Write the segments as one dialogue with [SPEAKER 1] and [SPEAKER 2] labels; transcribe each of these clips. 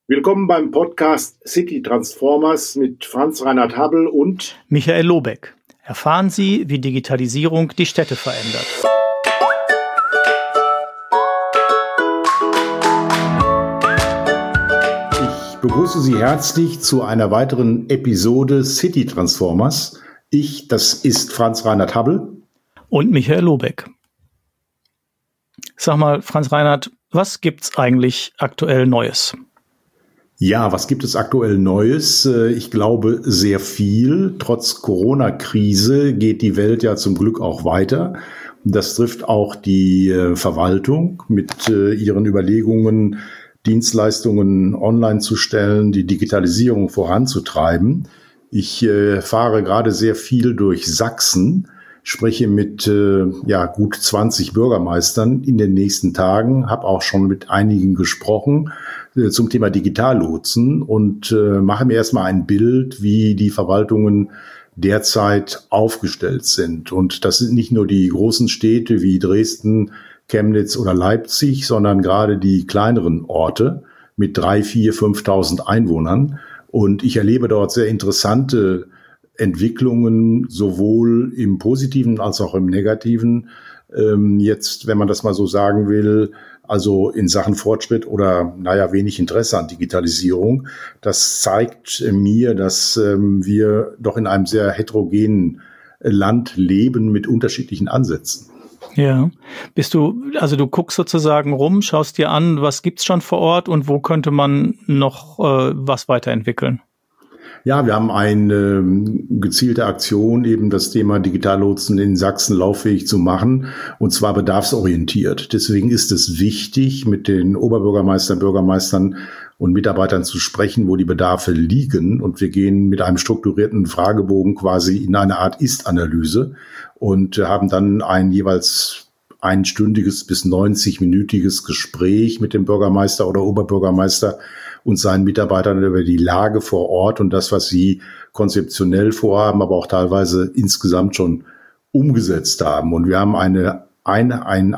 [SPEAKER 1] Willkommen beim Podcast City Transformers mit Franz Reinhard Habbel und
[SPEAKER 2] Michael Lobeck. Erfahren Sie, wie Digitalisierung die Städte verändert.
[SPEAKER 1] Ich begrüße Sie herzlich zu einer weiteren Episode City Transformers. Das ist Franz Reinhard Habbel.
[SPEAKER 2] Und Michael Lobeck. Sag mal, Franz Reinhard, was gibt's eigentlich aktuell Neues?
[SPEAKER 1] Ja, was gibt es aktuell Neues? Ich glaube, sehr viel. Trotz Corona-Krise geht die Welt ja zum Glück auch weiter. Das trifft auch die Verwaltung mit ihren Überlegungen, Dienstleistungen online zu stellen, die Digitalisierung voranzutreiben. Ich fahre gerade sehr viel durch Sachsen, spreche mit gut 20 Bürgermeistern in den nächsten Tagen, habe auch schon mit einigen gesprochen zum Thema Digitallotsen und mache mir erstmal ein Bild, wie die Verwaltungen derzeit aufgestellt sind. Und das sind nicht nur die großen Städte wie Dresden, Chemnitz oder Leipzig, sondern gerade die kleineren Orte mit 3.000, 4.000, 5.000 Einwohnern. Und ich erlebe dort sehr interessante Entwicklungen, sowohl im Positiven als auch im Negativen. Jetzt, wenn man das mal so sagen will, also in Sachen Fortschritt oder, wenig Interesse an Digitalisierung. Das zeigt mir, dass wir doch in einem sehr heterogenen Land leben mit unterschiedlichen Ansätzen.
[SPEAKER 2] Ja, du guckst sozusagen rum, schaust dir an, was gibt's schon vor Ort und wo könnte man noch was weiterentwickeln?
[SPEAKER 1] Ja, wir haben eine gezielte Aktion, eben das Thema Digitallotsen in Sachsen lauffähig zu machen, und zwar bedarfsorientiert. Deswegen ist es wichtig, mit den Oberbürgermeistern, Bürgermeistern und Mitarbeitern zu sprechen, wo die Bedarfe liegen. Und wir gehen mit einem strukturierten Fragebogen quasi in eine Art Ist-Analyse und haben dann ein jeweils einstündiges bis 90-minütiges Gespräch mit dem Bürgermeister oder Oberbürgermeister und seinen Mitarbeitern über die Lage vor Ort und das, was sie konzeptionell vorhaben, aber auch teilweise insgesamt schon umgesetzt haben. Und wir haben einen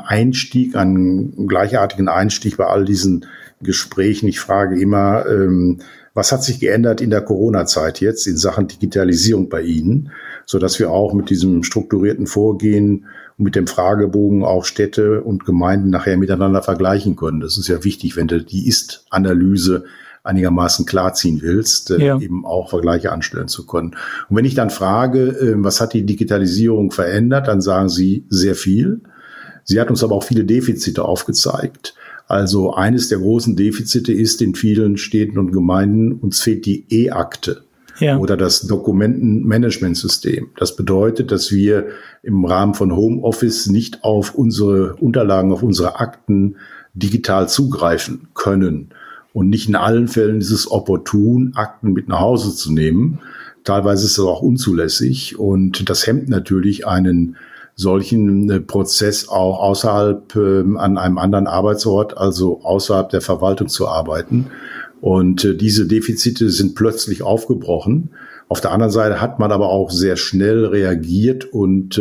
[SPEAKER 1] gleichartigen Einstieg bei all diesen Gesprächen. Ich frage immer, was hat sich geändert in der Corona-Zeit jetzt in Sachen Digitalisierung bei Ihnen, sodass wir auch mit diesem strukturierten Vorgehen und mit dem Fragebogen auch Städte und Gemeinden nachher miteinander vergleichen können. Das ist ja wichtig, wenn du die Ist-Analyse einigermaßen klarziehen willst, eben auch Vergleiche anstellen zu können. Und wenn ich dann frage, was hat die Digitalisierung verändert, dann sagen sie sehr viel. Sie hat uns aber auch viele Defizite aufgezeigt. Also eines der großen Defizite ist in vielen Städten und Gemeinden, uns fehlt die E-Akte. Ja. Oder das Dokumentenmanagementsystem. Das bedeutet, dass wir im Rahmen von Homeoffice nicht auf unsere Unterlagen, auf unsere Akten digital zugreifen können. Und nicht in allen Fällen ist es opportun, Akten mit nach Hause zu nehmen. Teilweise ist es auch unzulässig. Und das hemmt natürlich einen solchen Prozess auch außerhalb an einem anderen Arbeitsort, also außerhalb der Verwaltung zu arbeiten. Und diese Defizite sind plötzlich aufgebrochen. Auf der anderen Seite hat man aber auch sehr schnell reagiert und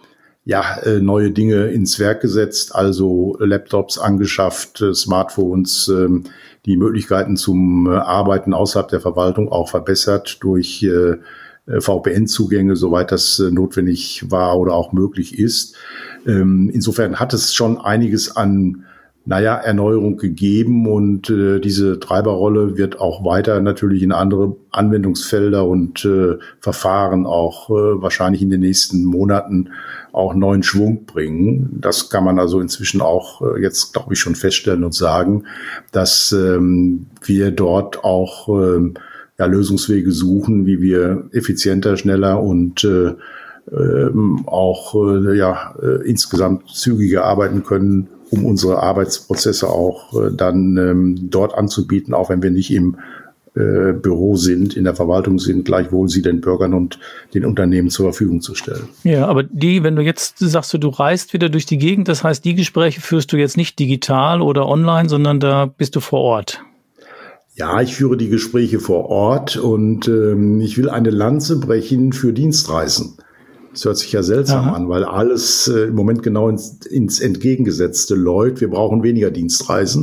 [SPEAKER 1] neue Dinge ins Werk gesetzt, also Laptops angeschafft, Smartphones, die Möglichkeiten zum Arbeiten außerhalb der Verwaltung auch verbessert durch VPN-Zugänge, soweit das notwendig war oder auch möglich ist. Insofern hat es schon einiges an Erneuerung gegeben und diese Treiberrolle wird auch weiter natürlich in andere Anwendungsfelder und Verfahren auch wahrscheinlich in den nächsten Monaten auch neuen Schwung bringen. Das kann man also inzwischen auch jetzt, glaube ich, schon feststellen und sagen, dass wir dort auch Lösungswege suchen, wie wir effizienter, schneller und insgesamt zügiger arbeiten können, um unsere Arbeitsprozesse auch dann dort anzubieten, auch wenn wir nicht im Büro sind, in der Verwaltung sind, gleichwohl sie den Bürgern und den Unternehmen zur Verfügung zu stellen.
[SPEAKER 2] Ja, aber wenn du jetzt sagst, du reist wieder durch die Gegend, das heißt, die Gespräche führst du jetzt nicht digital oder online, sondern da bist du vor Ort.
[SPEAKER 1] Ja, ich führe die Gespräche vor Ort und ich will eine Lanze brechen für Dienstreisen. Das hört sich ja seltsam an, weil alles im Moment genau ins Entgegengesetzte läuft. Wir brauchen weniger Dienstreisen.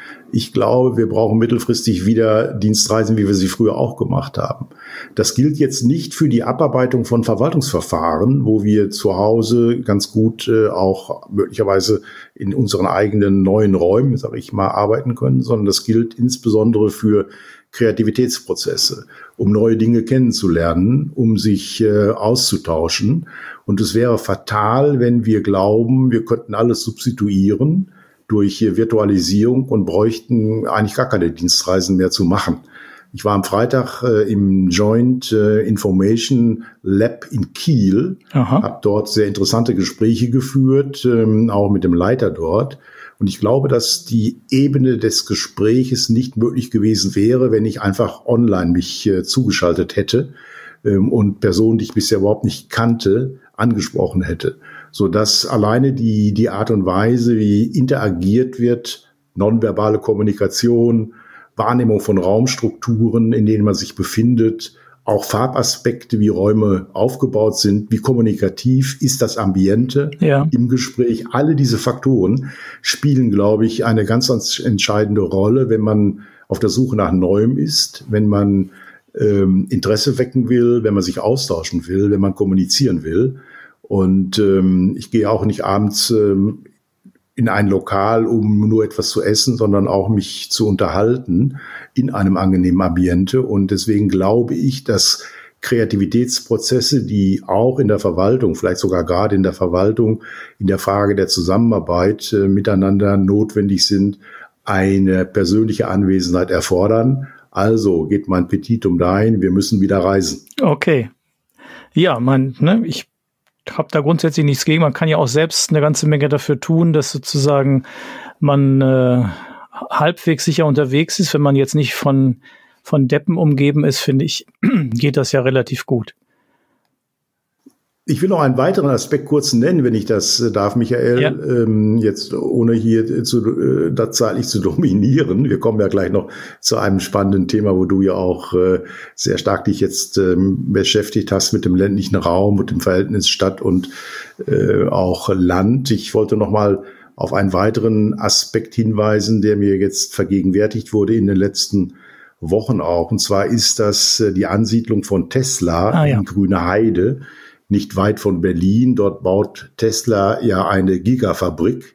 [SPEAKER 1] Ich glaube, wir brauchen mittelfristig wieder Dienstreisen, wie wir sie früher auch gemacht haben. Das gilt jetzt nicht für die Abarbeitung von Verwaltungsverfahren, wo wir zu Hause ganz gut auch möglicherweise in unseren eigenen neuen Räumen, sage ich mal, arbeiten können, sondern das gilt insbesondere für Kreativitätsprozesse, um neue Dinge kennenzulernen, um sich auszutauschen. Und es wäre fatal, wenn wir glauben, wir könnten alles substituieren durch Virtualisierung und bräuchten eigentlich gar keine Dienstreisen mehr zu machen. Ich war am Freitag im Joint Information Lab in Kiel, habe dort sehr interessante Gespräche geführt, auch mit dem Leiter dort. Und ich glaube, dass die Ebene des Gespräches nicht möglich gewesen wäre, wenn ich einfach online mich zugeschaltet hätte und Personen, die ich bisher überhaupt nicht kannte, angesprochen hätte. Sodass alleine die Art und Weise, wie interagiert wird, nonverbale Kommunikation, Wahrnehmung von Raumstrukturen, in denen man sich befindet, auch Farbaspekte, wie Räume aufgebaut sind, wie kommunikativ ist das Ambiente im Gespräch. Alle diese Faktoren spielen, glaube ich, eine ganz entscheidende Rolle, wenn man auf der Suche nach Neuem ist, wenn man Interesse wecken will, wenn man sich austauschen will, wenn man kommunizieren will. Und ich gehe auch nicht abends in ein Lokal, um nur etwas zu essen, sondern auch mich zu unterhalten in einem angenehmen Ambiente. Und deswegen glaube ich, dass Kreativitätsprozesse, die auch in der Verwaltung, vielleicht sogar gerade in der Verwaltung, in der Frage der Zusammenarbeit miteinander notwendig sind, eine persönliche Anwesenheit erfordern. Also geht mein Petitum dahin, wir müssen wieder reisen.
[SPEAKER 2] Okay. Ja, ich habe da grundsätzlich nichts gegen. Man kann ja auch selbst eine ganze Menge dafür tun, dass sozusagen man halbwegs sicher unterwegs ist. Wenn man jetzt nicht von Deppen umgeben ist, finde ich, geht das ja relativ gut.
[SPEAKER 1] Ich will noch einen weiteren Aspekt kurz nennen, wenn ich das darf, Michael. Ja. Jetzt ohne hier das zeitlich zu dominieren. Wir kommen ja gleich noch zu einem spannenden Thema, wo du ja auch sehr stark dich jetzt beschäftigt hast mit dem ländlichen Raum, mit dem Verhältnis Stadt und auch Land. Ich wollte noch mal auf einen weiteren Aspekt hinweisen, der mir jetzt vergegenwärtigt wurde in den letzten Wochen auch. Und zwar ist das die Ansiedlung von Tesla in Grüneheide, nicht weit von Berlin. Dort baut Tesla ja eine Gigafabrik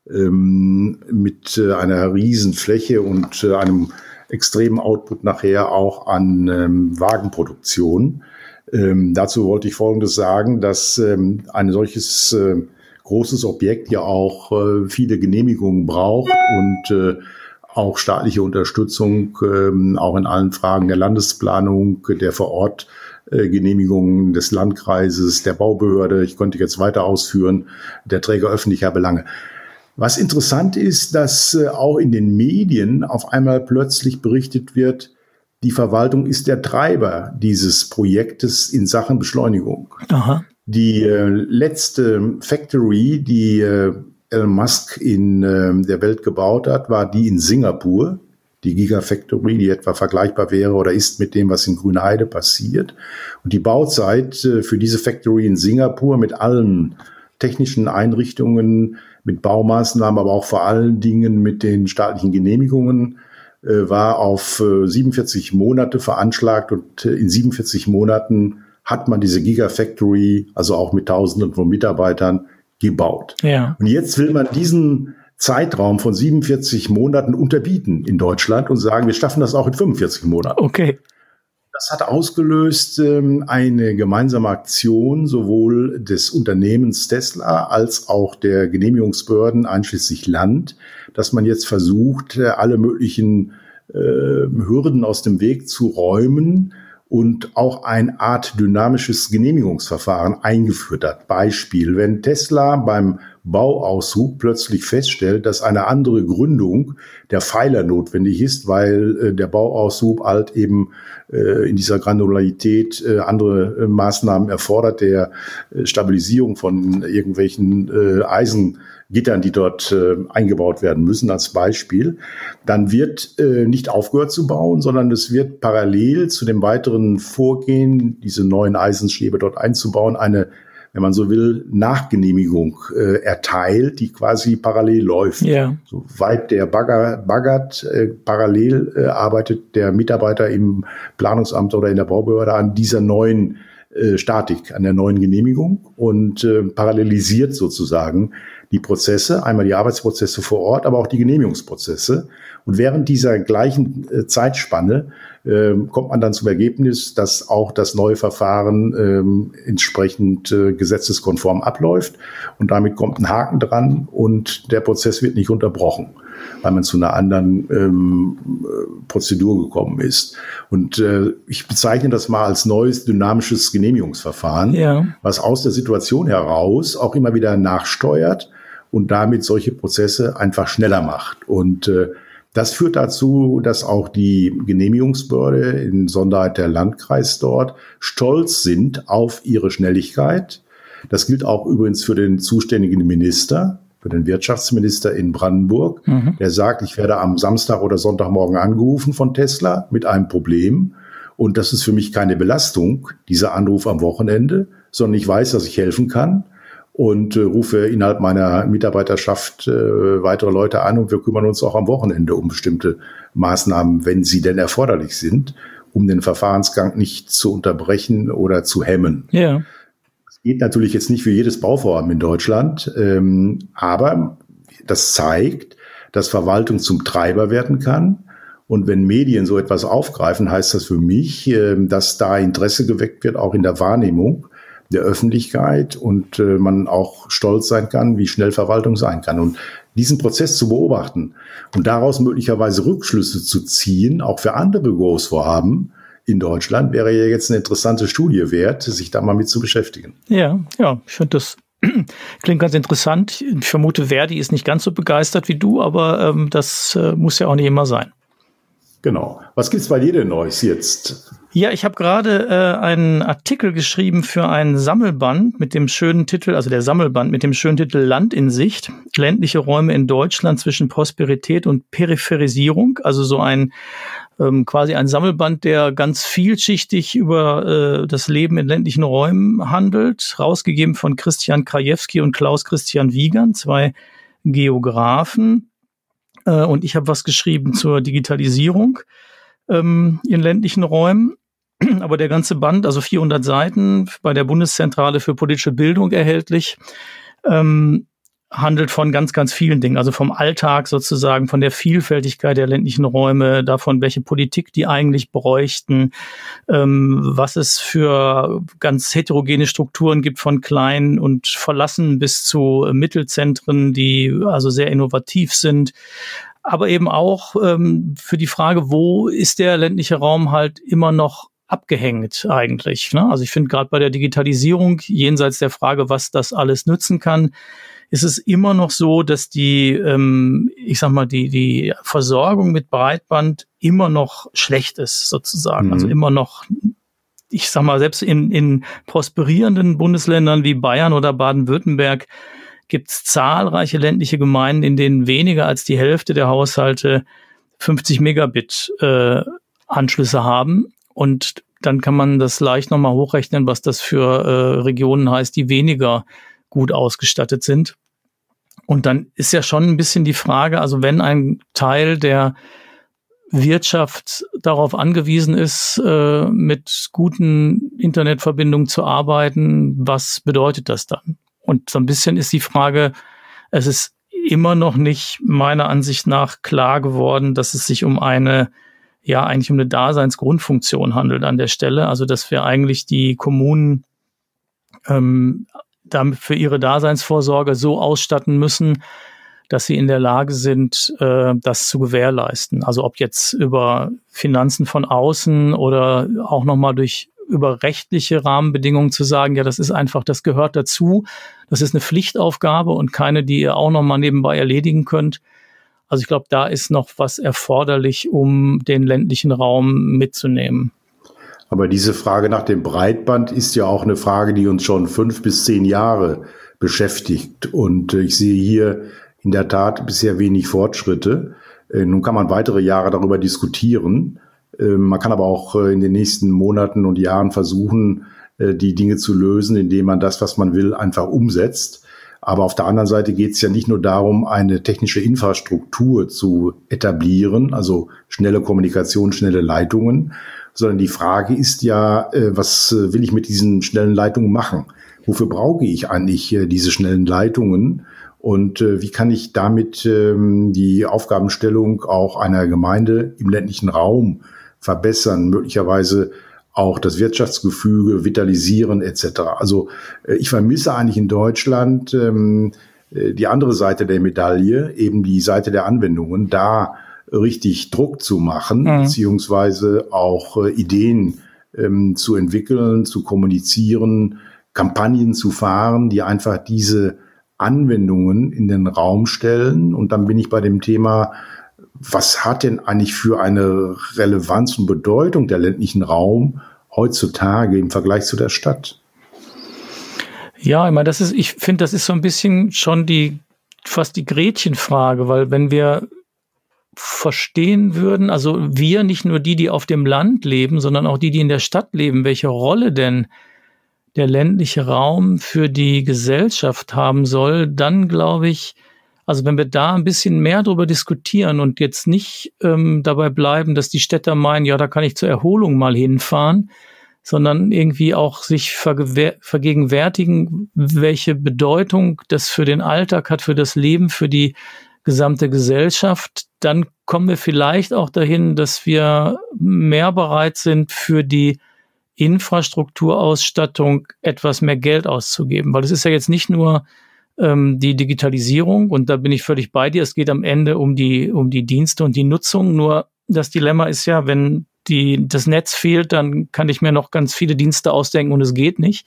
[SPEAKER 1] mit einer riesen Fläche und einem extremen Output nachher auch an Wagenproduktion. Dazu wollte ich Folgendes sagen, dass ein solches großes Objekt ja auch viele Genehmigungen braucht und auch staatliche Unterstützung, auch in allen Fragen der Landesplanung, der Vor-Ort-Genehmigungen des Landkreises, der Baubehörde. Ich könnte jetzt weiter ausführen, der Träger öffentlicher Belange. Was interessant ist, dass auch in den Medien auf einmal plötzlich berichtet wird, die Verwaltung ist der Treiber dieses Projektes in Sachen Beschleunigung. Aha. Die letzte Factory, die Elon Musk in der Welt gebaut hat, war die in Singapur, die Gigafactory, die etwa vergleichbar wäre oder ist mit dem, was in Grünheide passiert. Und die Bauzeit für diese Factory in Singapur mit allen technischen Einrichtungen, mit Baumaßnahmen, aber auch vor allen Dingen mit den staatlichen Genehmigungen war auf 47 Monate veranschlagt. Und in 47 Monaten hat man diese Gigafactory, also auch mit Tausenden von Mitarbeitern, gebaut. Ja. Und jetzt will man diesen Zeitraum von 47 Monaten unterbieten in Deutschland und sagen, wir schaffen das auch in 45 Monaten.
[SPEAKER 2] Okay.
[SPEAKER 1] Das hat ausgelöst eine gemeinsame Aktion sowohl des Unternehmens Tesla als auch der Genehmigungsbehörden, einschließlich Land, dass man jetzt versucht, alle möglichen Hürden aus dem Weg zu räumen und auch eine Art dynamisches Genehmigungsverfahren eingeführt hat. Beispiel, wenn Tesla beim Bauaushub plötzlich feststellt, dass eine andere Gründung der Pfeiler notwendig ist, weil der Bauaushub halt eben in dieser Granularität andere Maßnahmen erfordert, der Stabilisierung von irgendwelchen Eisengittern, die dort eingebaut werden müssen, als Beispiel, dann wird nicht aufgehört zu bauen, sondern es wird parallel zu dem weiteren Vorgehen, diese neuen Eisenstäbe dort einzubauen, eine wenn man so will, Nachgenehmigung erteilt, die quasi parallel läuft.
[SPEAKER 2] Ja.
[SPEAKER 1] Soweit der baggert, parallel arbeitet der Mitarbeiter im Planungsamt oder in der Baubehörde an dieser neuen Statik, an der neuen Genehmigung und parallelisiert sozusagen die Prozesse, einmal die Arbeitsprozesse vor Ort, aber auch die Genehmigungsprozesse. Und während dieser gleichen Zeitspanne kommt man dann zum Ergebnis, dass auch das neue Verfahren entsprechend gesetzeskonform abläuft. Und damit kommt ein Haken dran und der Prozess wird nicht unterbrochen, weil man zu einer anderen Prozedur gekommen ist. Und ich bezeichne das mal als neues dynamisches Genehmigungsverfahren, ja, was aus der Situation heraus auch immer wieder nachsteuert und damit solche Prozesse einfach schneller macht. Und das führt dazu, dass auch die Genehmigungsbehörde, in Sonderheit der Landkreis dort, stolz sind auf ihre Schnelligkeit. Das gilt auch übrigens für den zuständigen Minister, für den Wirtschaftsminister in Brandenburg, der sagt, ich werde am Samstag oder Sonntagmorgen angerufen von Tesla mit einem Problem. Und das ist für mich keine Belastung, dieser Anruf am Wochenende, sondern ich weiß, dass ich helfen kann. Und rufe innerhalb meiner Mitarbeiterschaft weitere Leute an und wir kümmern uns auch am Wochenende um bestimmte Maßnahmen, wenn sie denn erforderlich sind, um den Verfahrensgang nicht zu unterbrechen oder zu hemmen.
[SPEAKER 2] Ja.
[SPEAKER 1] Das geht natürlich jetzt nicht für jedes Bauvorhaben in Deutschland, aber das zeigt, dass Verwaltung zum Treiber werden kann. Und wenn Medien so etwas aufgreifen, heißt das für mich, dass da Interesse geweckt wird, auch in der Wahrnehmung der Öffentlichkeit und man auch stolz sein kann, wie schnell Verwaltung sein kann. Und diesen Prozess zu beobachten und daraus möglicherweise Rückschlüsse zu ziehen, auch für andere Großvorhaben in Deutschland, wäre ja jetzt eine interessante Studie wert, sich da mal mit zu beschäftigen.
[SPEAKER 2] Ja, ich finde das klingt ganz interessant. Ich vermute, Verdi ist nicht ganz so begeistert wie du, aber das muss ja auch nicht immer sein.
[SPEAKER 1] Genau. Was gibt's bei dir denn Neues jetzt?
[SPEAKER 2] Ja, ich habe gerade einen Artikel geschrieben für einen Sammelband mit dem schönen Titel, also der Sammelband mit dem schönen Titel Land in Sicht, ländliche Räume in Deutschland zwischen Prosperität und Peripherisierung. Also so ein quasi ein Sammelband, der ganz vielschichtig über das Leben in ländlichen Räumen handelt, rausgegeben von Christian Krajewski und Klaus Christian Wiegand, 2 Geografen. Und ich habe was geschrieben zur Digitalisierung in ländlichen Räumen. Aber der ganze Band, also 400 Seiten, bei der Bundeszentrale für politische Bildung erhältlich, handelt von ganz, ganz vielen Dingen. Also vom Alltag sozusagen, von der Vielfältigkeit der ländlichen Räume, davon, welche Politik die eigentlich bräuchten, was es für ganz heterogene Strukturen gibt, von klein und verlassen bis zu Mittelzentren, die also sehr innovativ sind. Aber eben auch für die Frage, wo ist der ländliche Raum halt immer noch abgehängt eigentlich, ne? Also ich finde gerade bei der Digitalisierung, jenseits der Frage, was das alles nützen kann, ist es immer noch so, dass die Versorgung mit Breitband immer noch schlecht ist, sozusagen. Also immer noch, ich sag mal, selbst in prosperierenden Bundesländern wie Bayern oder Baden-Württemberg gibt es zahlreiche ländliche Gemeinden, in denen weniger als die Hälfte der Haushalte 50 Megabit Anschlüsse haben. Und dann kann man das leicht nochmal hochrechnen, was das für Regionen heißt, die weniger gut ausgestattet sind. Und dann ist ja schon ein bisschen die Frage, also wenn ein Teil der Wirtschaft darauf angewiesen ist, mit guten Internetverbindungen zu arbeiten, was bedeutet das dann? Und so ein bisschen ist die Frage, es ist immer noch nicht meiner Ansicht nach klar geworden, dass es sich um eine Daseinsgrundfunktion handelt an der Stelle. Also dass wir eigentlich die Kommunen damit für ihre Daseinsvorsorge so ausstatten müssen, dass sie in der Lage sind, das zu gewährleisten. Also ob jetzt über Finanzen von außen oder auch nochmal über rechtliche Rahmenbedingungen zu sagen, ja, das ist einfach, das gehört dazu. Das ist eine Pflichtaufgabe und keine, die ihr auch nochmal nebenbei erledigen könnt. Also ich glaube, da ist noch was erforderlich, um den ländlichen Raum mitzunehmen.
[SPEAKER 1] Aber diese Frage nach dem Breitband ist ja auch eine Frage, die uns schon 5 bis 10 Jahre beschäftigt. Und ich sehe hier in der Tat bisher wenig Fortschritte. Nun kann man weitere Jahre darüber diskutieren. Man kann aber auch in den nächsten Monaten und Jahren versuchen, die Dinge zu lösen, indem man das, was man will, einfach umsetzt. Aber auf der anderen Seite geht es ja nicht nur darum, eine technische Infrastruktur zu etablieren, also schnelle Kommunikation, schnelle Leitungen, sondern die Frage ist ja, was will ich mit diesen schnellen Leitungen machen? Wofür brauche ich eigentlich diese schnellen Leitungen? Und wie kann ich damit die Aufgabenstellung auch einer Gemeinde im ländlichen Raum verbessern, möglicherweise auch das Wirtschaftsgefüge vitalisieren etc. Also ich vermisse eigentlich in Deutschland die andere Seite der Medaille, eben die Seite der Anwendungen, da richtig Druck zu machen, beziehungsweise auch Ideen zu entwickeln, zu kommunizieren, Kampagnen zu fahren, die einfach diese Anwendungen in den Raum stellen. Und dann bin ich bei dem Thema, was hat denn eigentlich für eine Relevanz und Bedeutung der ländlichen Raum heutzutage im Vergleich zu der Stadt?
[SPEAKER 2] Ja, ich meine, ich finde, das ist so ein bisschen schon fast die Gretchenfrage, weil wenn wir verstehen würden, also wir, nicht nur die auf dem Land leben, sondern auch die in der Stadt leben, welche Rolle denn der ländliche Raum für die Gesellschaft haben soll, dann glaube ich, also wenn wir da ein bisschen mehr drüber diskutieren und jetzt nicht dabei bleiben, dass die Städter meinen, ja, da kann ich zur Erholung mal hinfahren, sondern irgendwie auch sich vergegenwärtigen, welche Bedeutung das für den Alltag hat, für das Leben, für die gesamte Gesellschaft, dann kommen wir vielleicht auch dahin, dass wir mehr bereit sind, für die Infrastrukturausstattung etwas mehr Geld auszugeben. Weil es ist ja jetzt nicht nur die Digitalisierung, und da bin ich völlig bei dir, es geht am Ende um die Dienste und die Nutzung, nur das Dilemma ist ja, wenn das Netz fehlt, dann kann ich mir noch ganz viele Dienste ausdenken und es geht nicht.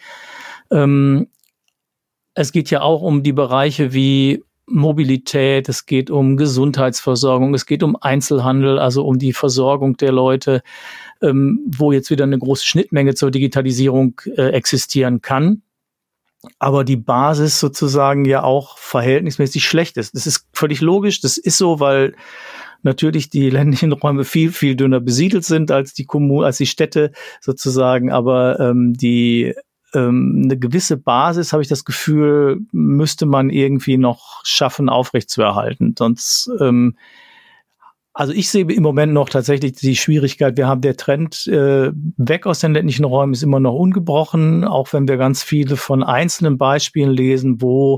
[SPEAKER 2] Es geht ja auch um die Bereiche wie Mobilität, es geht um Gesundheitsversorgung, es geht um Einzelhandel, also um die Versorgung der Leute, wo jetzt wieder eine große Schnittmenge zur Digitalisierung existieren kann. Aber die Basis sozusagen ja auch verhältnismäßig schlecht ist. Das ist völlig logisch, das ist so, weil natürlich die ländlichen Räume viel, viel dünner besiedelt sind als die Städte sozusagen, aber eine gewisse Basis, habe ich das Gefühl, müsste man irgendwie noch schaffen, aufrechtzuerhalten. Sonst, also ich sehe im Moment noch tatsächlich die Schwierigkeit, wir haben der Trend weg aus den ländlichen Räumen ist immer noch ungebrochen, auch wenn wir ganz viele von einzelnen Beispielen lesen, wo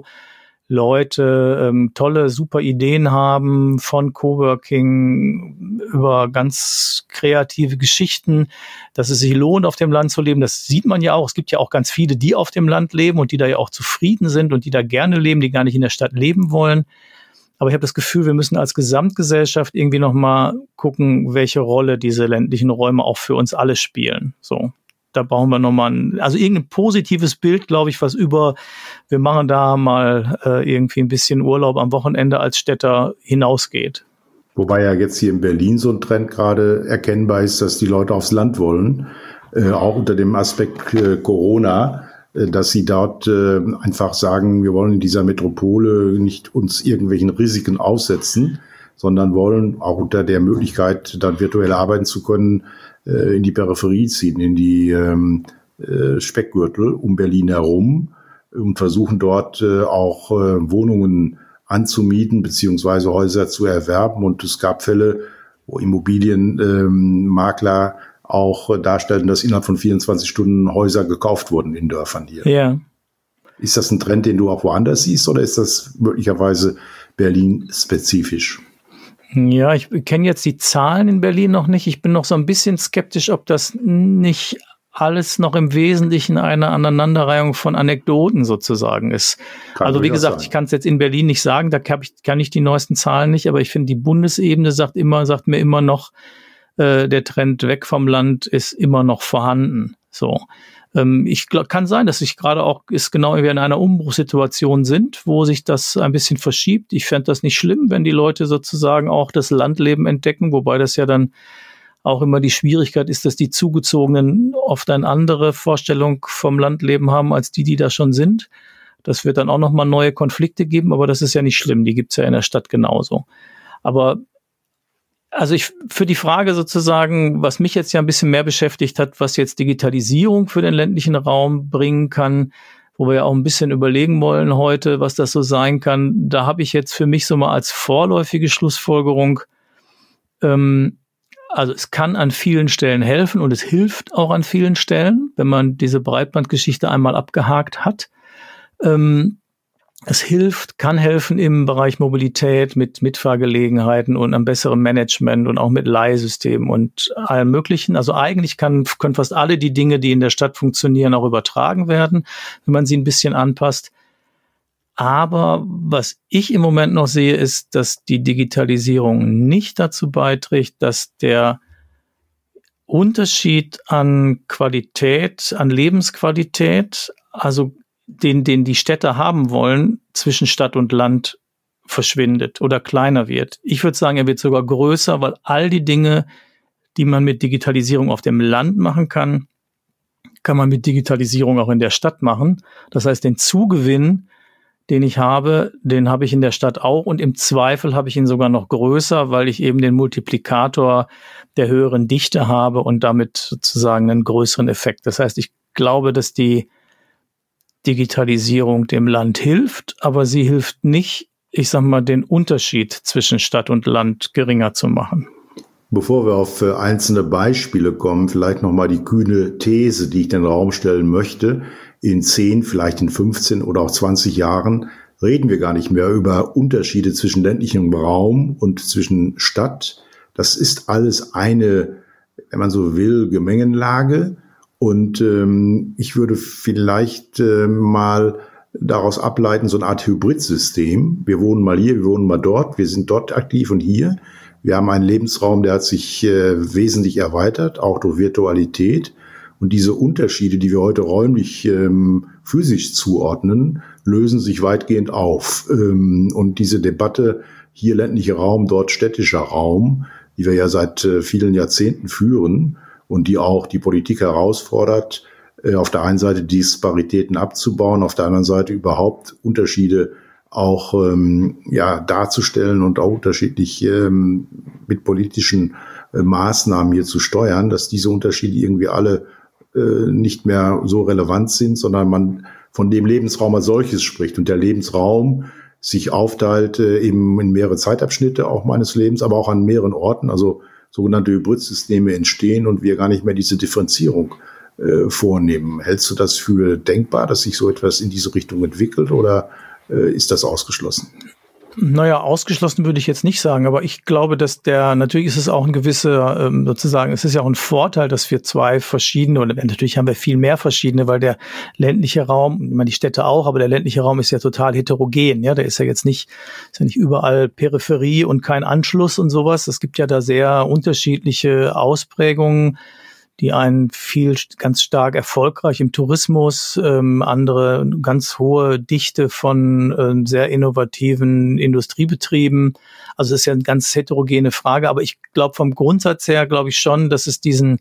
[SPEAKER 2] Leute tolle, super Ideen haben, von Coworking über ganz kreative Geschichten, dass es sich lohnt, auf dem Land zu leben. Das sieht man ja auch. Es gibt ja auch ganz viele, die auf dem Land leben und die da ja auch zufrieden sind und die da gerne leben, die gar nicht in der Stadt leben wollen. Aber ich habe das Gefühl, wir müssen als Gesamtgesellschaft irgendwie nochmal gucken, welche Rolle diese ländlichen Räume auch für uns alle spielen. So. Da brauchen wir nochmal also irgendein positives Bild, glaube ich, wir machen da mal irgendwie ein bisschen Urlaub am Wochenende als Städter hinausgeht.
[SPEAKER 1] Wobei ja jetzt hier in Berlin so ein Trend gerade erkennbar ist, dass die Leute aufs Land wollen, auch unter dem Aspekt Corona, dass sie dort einfach sagen, wir wollen in dieser Metropole nicht uns irgendwelchen Risiken aussetzen, sondern wollen auch unter der Möglichkeit, dann virtuell arbeiten zu können, in die Peripherie ziehen, in die Speckgürtel um Berlin herum und versuchen dort auch Wohnungen anzumieten beziehungsweise Häuser zu erwerben. Und es gab Fälle, wo Immobilienmakler auch darstellten, dass innerhalb von 24 Stunden Häuser gekauft wurden in Dörfern hier.
[SPEAKER 2] Ja.
[SPEAKER 1] Ist das ein Trend, den du auch woanders siehst, oder ist das möglicherweise Berlin-spezifisch?
[SPEAKER 2] Ja, ich kenne jetzt die Zahlen in Berlin noch nicht. Ich bin noch so ein bisschen skeptisch, ob das nicht alles noch im Wesentlichen eine Aneinanderreihung von Anekdoten sozusagen ist. Also wie gesagt, ich kann es jetzt in Berlin nicht sagen, da kann ich die neuesten Zahlen nicht, aber ich finde, die Bundesebene sagt mir immer noch, der Trend weg vom Land ist immer noch vorhanden. So. Kann sein, dass ich gerade auch genau wie in einer Umbruchssituation sind, wo sich das ein bisschen verschiebt. Ich fände das nicht schlimm, wenn die Leute sozusagen auch das Landleben entdecken, wobei das ja dann auch immer die Schwierigkeit ist, dass die Zugezogenen oft eine andere Vorstellung vom Landleben haben, als die da schon sind. Das wird dann auch nochmal neue Konflikte geben, aber das ist ja nicht schlimm, die gibt's ja in der Stadt genauso. Aber Also für die Frage sozusagen, was mich jetzt ja ein bisschen mehr beschäftigt hat, was jetzt Digitalisierung für den ländlichen Raum bringen kann, wo wir ja auch ein bisschen überlegen wollen heute, was das so sein kann, da habe ich jetzt für mich so mal als vorläufige Schlussfolgerung, also es kann an vielen Stellen helfen und es hilft auch an vielen Stellen, wenn man diese Breitbandgeschichte einmal abgehakt hat. Es kann helfen im Bereich Mobilität mit Mitfahrgelegenheiten und einem besseren Management und auch mit Leihsystemen und allem Möglichen. Also eigentlich können fast alle die Dinge, die in der Stadt funktionieren, auch übertragen werden, wenn man sie ein bisschen anpasst. Aber was ich im Moment noch sehe, ist, dass die Digitalisierung nicht dazu beiträgt, dass der Unterschied an Qualität, an Lebensqualität, also den die Städte haben wollen, zwischen Stadt und Land verschwindet oder kleiner wird. Ich würde sagen, er wird sogar größer, weil all die Dinge, die man mit Digitalisierung auf dem Land machen kann man mit Digitalisierung auch in der Stadt machen. Das heißt, den Zugewinn, den habe ich in der Stadt auch und im Zweifel habe ich ihn sogar noch größer, weil ich eben den Multiplikator der höheren Dichte habe und damit sozusagen einen größeren Effekt. Das heißt, ich glaube, dass die Digitalisierung dem Land hilft, aber sie hilft nicht, ich sag mal, den Unterschied zwischen Stadt und Land geringer zu machen.
[SPEAKER 1] Bevor wir auf einzelne Beispiele kommen, vielleicht nochmal die kühne These, die ich in den Raum stellen möchte. In 10, vielleicht in 15 oder auch 20 Jahren reden wir gar nicht mehr über Unterschiede zwischen ländlichem Raum und zwischen Stadt. Das ist alles eine, wenn man so will, Gemengenlage. Und ich würde vielleicht mal daraus ableiten, so eine Art Hybridsystem. Wir wohnen mal hier, wir wohnen mal dort, wir sind dort aktiv und hier. Wir haben einen Lebensraum, der hat sich wesentlich erweitert, auch durch Virtualität. Und diese Unterschiede, die wir heute räumlich physisch zuordnen, lösen sich weitgehend auf. Und diese Debatte, hier ländlicher Raum, dort städtischer Raum, die wir ja seit vielen Jahrzehnten führen und die auch die Politik herausfordert, auf der einen Seite Disparitäten abzubauen, auf der anderen Seite überhaupt Unterschiede auch darzustellen und auch unterschiedlich mit politischen Maßnahmen hier zu steuern, dass diese Unterschiede irgendwie alle nicht mehr so relevant sind, sondern man von dem Lebensraum als solches spricht und der Lebensraum sich aufteilt eben in mehrere Zeitabschnitte auch meines Lebens, aber auch an mehreren Orten, also sogenannte Hybridsysteme entstehen und wir gar nicht mehr diese Differenzierung vornehmen. Hältst du das für denkbar, dass sich so etwas in diese Richtung entwickelt oder ist das ausgeschlossen?
[SPEAKER 2] Naja, ausgeschlossen würde ich jetzt nicht sagen, aber ich glaube, dass natürlich ist es auch ein gewisser, sozusagen, es ist ja auch ein Vorteil, dass wir zwei verschiedene, oder natürlich haben wir viel mehr verschiedene, weil der ländliche Raum, ich meine, die Städte auch, aber der ländliche Raum ist ja total heterogen, ja, der ist ja nicht überall Peripherie und kein Anschluss und sowas. Es gibt ja da sehr unterschiedliche Ausprägungen, die einen ganz stark erfolgreich im Tourismus, andere ganz hohe Dichte von sehr innovativen Industriebetrieben. Also das ist ja eine ganz heterogene Frage, aber ich glaube vom Grundsatz her, glaube ich schon, dass es diesen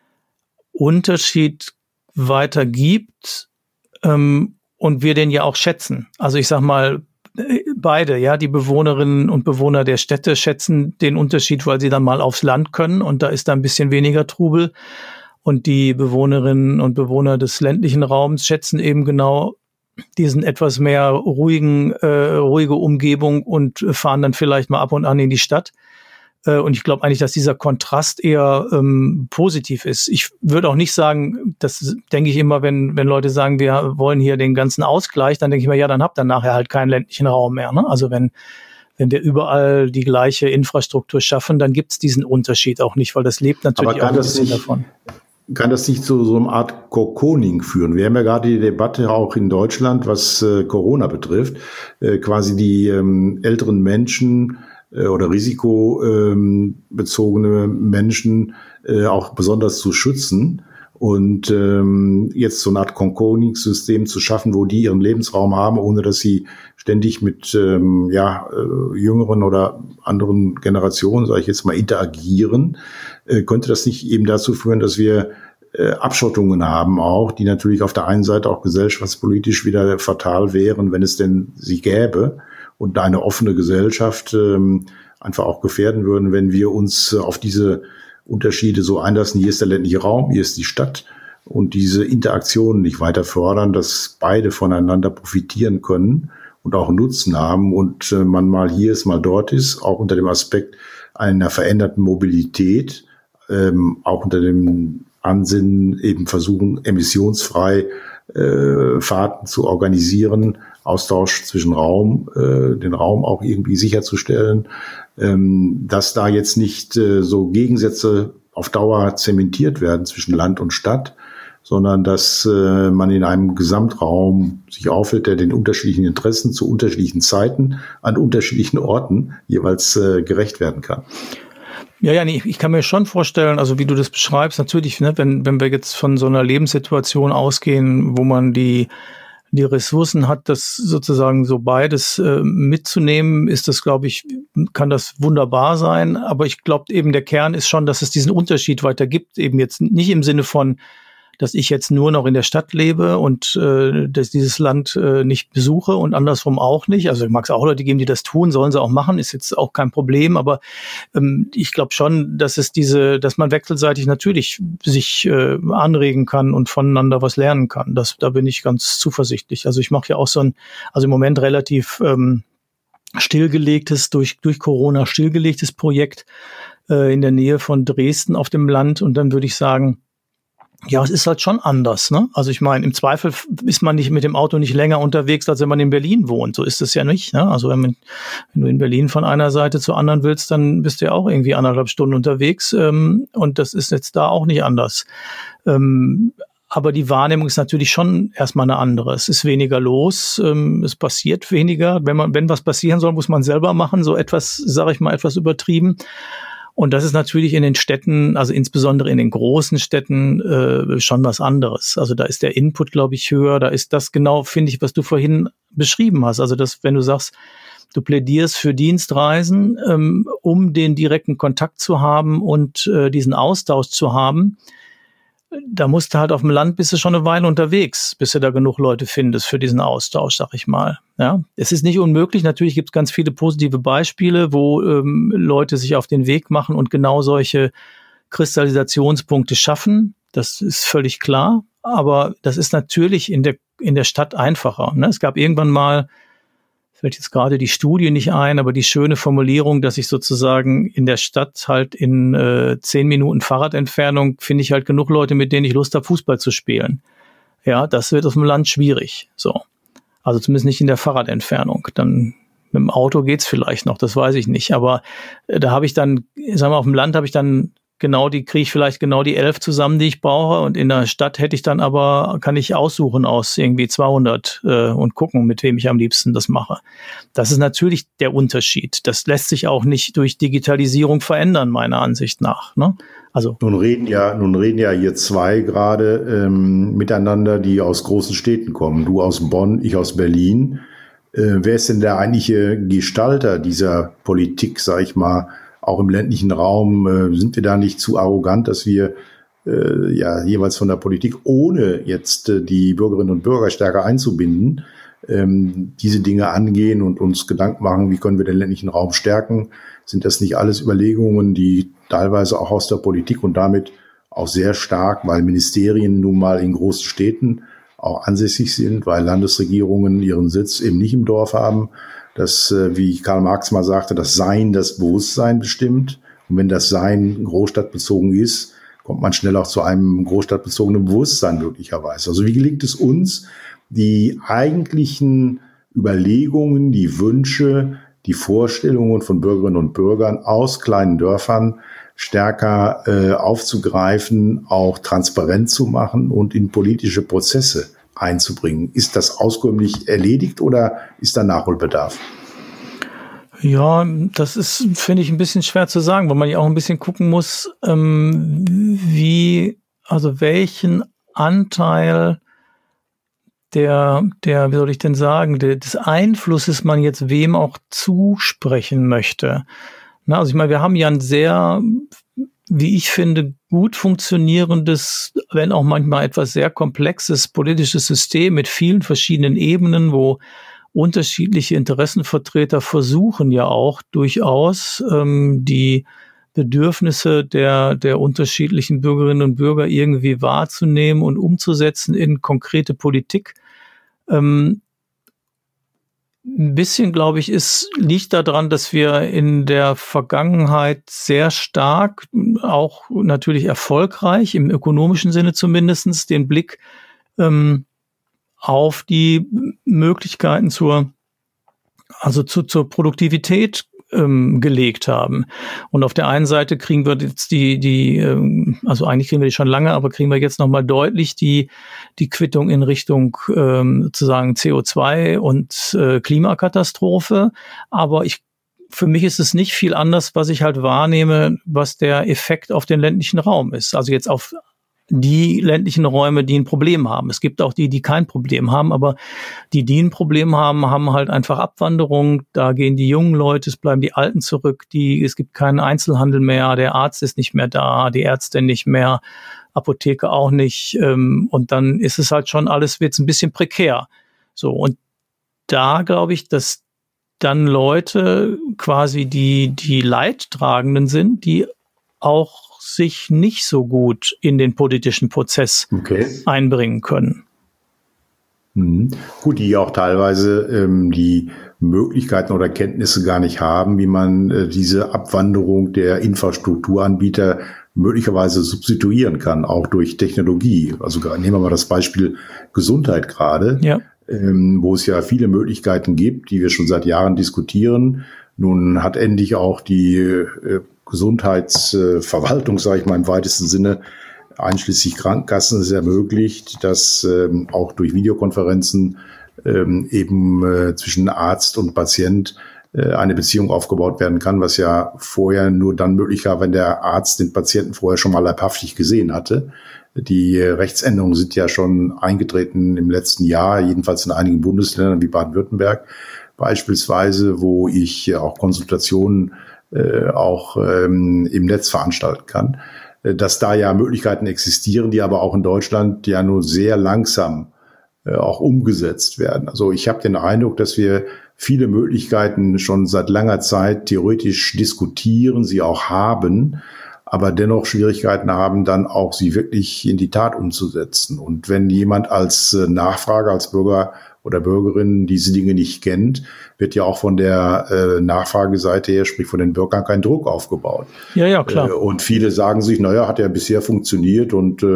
[SPEAKER 2] Unterschied weiter gibt und wir den ja auch schätzen. Also ich sag mal, beide, ja, die Bewohnerinnen und Bewohner der Städte schätzen den Unterschied, weil sie dann mal aufs Land können und da ist da ein bisschen weniger Trubel. Und die Bewohnerinnen und Bewohner des ländlichen Raums schätzen eben genau diesen etwas mehr ruhige Umgebung und fahren dann vielleicht mal ab und an in die Stadt. Und ich glaube eigentlich, dass dieser Kontrast eher positiv ist. Ich würde auch nicht sagen, das denke ich immer, wenn Leute sagen, wir wollen hier den ganzen Ausgleich, dann denke ich mir, ja, dann habt ihr nachher halt keinen ländlichen Raum mehr. Ne? Also wenn wir überall die gleiche Infrastruktur schaffen, dann gibt es diesen Unterschied auch nicht, weil das lebt natürlich auch ein bisschen davon.
[SPEAKER 1] Kann das nicht zu so einer Art Cocooning führen? Wir haben ja gerade die Debatte auch in Deutschland, was Corona betrifft, quasi die älteren Menschen oder risikobezogene Menschen auch besonders zu schützen und jetzt so eine Art Cocooning-System zu schaffen, wo die ihren Lebensraum haben, ohne dass sie ständig mit jüngeren oder anderen Generationen, sage ich jetzt mal, interagieren. Könnte das nicht eben dazu führen, dass wir Abschottungen haben auch, die natürlich auf der einen Seite auch gesellschaftspolitisch wieder fatal wären, wenn es denn sie gäbe und eine offene Gesellschaft einfach auch gefährden würden, wenn wir uns auf diese Unterschiede so einlassen. Hier ist der ländliche Raum, hier ist die Stadt und diese Interaktionen nicht weiter fördern, dass beide voneinander profitieren können und auch Nutzen haben und man mal hier ist, mal dort ist, auch unter dem Aspekt einer veränderten Mobilität, auch unter dem Ansinnen eben versuchen, emissionsfrei Fahrten zu organisieren, Austausch zwischen den Raum auch irgendwie sicherzustellen, dass da jetzt nicht so Gegensätze auf Dauer zementiert werden zwischen Land und Stadt, sondern dass man in einem Gesamtraum sich aufhält, der den unterschiedlichen Interessen zu unterschiedlichen Zeiten an unterschiedlichen Orten jeweils gerecht werden kann.
[SPEAKER 2] Ja, nee, ich kann mir schon vorstellen, also wie du das beschreibst, natürlich, ne, wenn wir jetzt von so einer Lebenssituation ausgehen, wo man die Ressourcen hat, das sozusagen so beides mitzunehmen, ist das, glaube ich, kann das wunderbar sein. Aber ich glaube eben, der Kern ist schon, dass es diesen Unterschied weiter gibt, eben jetzt nicht im Sinne von, dass ich jetzt nur noch in der Stadt lebe und dass dieses Land nicht besuche und andersrum auch nicht. Also mag es auch Leute geben, die das tun, sollen sie auch machen, ist jetzt auch kein Problem. Aber ich glaube schon, dass dass man wechselseitig natürlich sich anregen kann und voneinander was lernen kann. Da bin ich ganz zuversichtlich. Also ich mache ja auch also im Moment relativ stillgelegtes, durch Corona stillgelegtes Projekt in der Nähe von Dresden auf dem Land. Und dann würde ich sagen, ja, es ist halt schon anders, ne? Also ich meine, im Zweifel ist man nicht mit dem Auto nicht länger unterwegs, als wenn man in Berlin wohnt. So ist es ja nicht, ne? Also wenn du in Berlin von einer Seite zur anderen willst, dann bist du ja auch irgendwie 1,5 Stunden unterwegs. Und das ist jetzt da auch nicht anders. Aber die Wahrnehmung ist natürlich schon erstmal eine andere. Es ist weniger los, es passiert weniger. Wenn was passieren soll, muss man selber machen. So etwas, sage ich mal, etwas übertrieben. Und das ist natürlich in den Städten, also insbesondere in den großen Städten, schon was anderes. Also da ist der Input, glaube ich, höher. Da ist das genau, finde ich, was du vorhin beschrieben hast. Also das, wenn du sagst, du plädierst für Dienstreisen, um den direkten Kontakt zu haben und diesen Austausch zu haben, da musst du halt auf dem Land, bist du schon eine Weile unterwegs, bis du da genug Leute findest für diesen Austausch, sag ich mal. Ja, es ist nicht unmöglich. Natürlich gibt es ganz viele positive Beispiele, wo Leute sich auf den Weg machen und genau solche Kristallisationspunkte schaffen. Das ist völlig klar. Aber das ist natürlich in der Stadt einfacher. Ne? Es gab irgendwann mal, fällt jetzt gerade die Studie nicht ein, aber die schöne Formulierung, dass ich sozusagen in der Stadt halt in 10 Minuten Fahrradentfernung finde ich halt genug Leute, mit denen ich Lust habe, Fußball zu spielen. Ja, das wird auf dem Land schwierig. So. Also zumindest nicht in der Fahrradentfernung. Dann mit dem Auto geht's vielleicht noch, das weiß ich nicht. Aber da habe ich dann, sagen wir, auf dem Land habe ich dann kriege ich vielleicht genau die 11 zusammen, die ich brauche. Und in der Stadt kann ich aussuchen aus irgendwie 200 und gucken, mit wem ich am liebsten das mache. Das ist natürlich der Unterschied. Das lässt sich auch nicht durch Digitalisierung verändern, meiner Ansicht nach. Ne? Also
[SPEAKER 1] Nun reden ja hier zwei gerade miteinander, die aus großen Städten kommen. Du aus Bonn, ich aus Berlin. Wer ist denn der eigentliche Gestalter dieser Politik, sag ich mal, auch im ländlichen Raum? Sind wir da nicht zu arrogant, dass wir jeweils von der Politik, ohne jetzt die Bürgerinnen und Bürger stärker einzubinden, diese Dinge angehen und uns Gedanken machen, wie können wir den ländlichen Raum stärken? Sind das nicht alles Überlegungen, die teilweise auch aus der Politik und damit auch sehr stark, weil Ministerien nun mal in großen Städten auch ansässig sind, weil Landesregierungen ihren Sitz eben nicht im Dorf haben, dass, wie Karl Marx mal sagte, das Sein das Bewusstsein bestimmt. Und wenn das Sein großstadtbezogen ist, kommt man schnell auch zu einem großstadtbezogenen Bewusstsein möglicherweise. Also wie gelingt es uns, die eigentlichen Überlegungen, die Wünsche, die Vorstellungen von Bürgerinnen und Bürgern aus kleinen Dörfern stärker aufzugreifen, auch transparent zu machen und in politische Prozesse einzubringen? Ist das auskömmlich erledigt oder ist da Nachholbedarf?
[SPEAKER 2] Ja, das ist, finde ich, ein bisschen schwer zu sagen, weil man ja auch ein bisschen gucken muss, welchen Anteil wie soll ich denn sagen, des Einflusses man jetzt wem auch zusprechen möchte. Na, also ich meine, wir haben ja ein sehr, wie ich finde, gut funktionierendes, wenn auch manchmal etwas sehr komplexes politisches System mit vielen verschiedenen Ebenen, wo unterschiedliche Interessenvertreter versuchen ja auch durchaus die Bedürfnisse der unterschiedlichen Bürgerinnen und Bürger irgendwie wahrzunehmen und umzusetzen in konkrete Politik. Ein bisschen, glaube ich, liegt daran, dass wir in der Vergangenheit sehr stark, auch natürlich erfolgreich, im ökonomischen Sinne zumindestens, den Blick auf die Möglichkeiten zur Produktivität gelegt haben. Und auf der einen Seite kriegen wir jetzt also eigentlich kriegen wir die schon lange, aber kriegen wir jetzt nochmal deutlich die Quittung in Richtung sozusagen CO2 und Klimakatastrophe. Aber für mich ist es nicht viel anders, was ich halt wahrnehme, was der Effekt auf den ländlichen Raum ist. Also jetzt auf die ländlichen Räume, die ein Problem haben. Es gibt auch die kein Problem haben, aber die ein Problem haben, haben halt einfach Abwanderung. Da gehen die jungen Leute, es bleiben die Alten zurück. Es gibt keinen Einzelhandel mehr, der Arzt ist nicht mehr da, die Ärzte nicht mehr, Apotheke auch nicht. Und dann ist es halt schon alles, wird's ein bisschen prekär. So, und da glaube ich, dass dann Leute quasi die Leidtragenden sind, die auch sich nicht so gut in den politischen Prozess einbringen können.
[SPEAKER 1] Gut, die auch teilweise die Möglichkeiten oder Kenntnisse gar nicht haben, wie man diese Abwanderung der Infrastrukturanbieter möglicherweise substituieren kann, auch durch Technologie. Also nehmen wir mal das Beispiel Gesundheit gerade, wo es ja viele Möglichkeiten gibt, die wir schon seit Jahren diskutieren. Nun hat endlich auch die Gesundheitsverwaltung, sage ich mal im weitesten Sinne, einschließlich Krankenkassen, es ermöglicht, dass auch durch Videokonferenzen eben zwischen Arzt und Patient eine Beziehung aufgebaut werden kann, was ja vorher nur dann möglich war, wenn der Arzt den Patienten vorher schon mal leibhaftig gesehen hatte. Die Rechtsänderungen sind ja schon eingetreten im letzten Jahr, jedenfalls in einigen Bundesländern wie Baden-Württemberg beispielsweise, wo ich auch Konsultationen auch im Netz veranstalten kann, dass da ja Möglichkeiten existieren, die aber auch in Deutschland ja nur sehr langsam auch umgesetzt werden. Also ich habe den Eindruck, dass wir viele Möglichkeiten schon seit langer Zeit theoretisch diskutieren, sie auch haben, aber dennoch Schwierigkeiten haben, dann auch sie wirklich in die Tat umzusetzen. Und wenn jemand als Nachfrager, als Bürger oder Bürgerin diese Dinge nicht kennt, wird ja auch von der Nachfrageseite her, sprich von den Bürgern, kein Druck aufgebaut.
[SPEAKER 2] Ja, klar.
[SPEAKER 1] Und viele sagen sich, hat ja bisher funktioniert und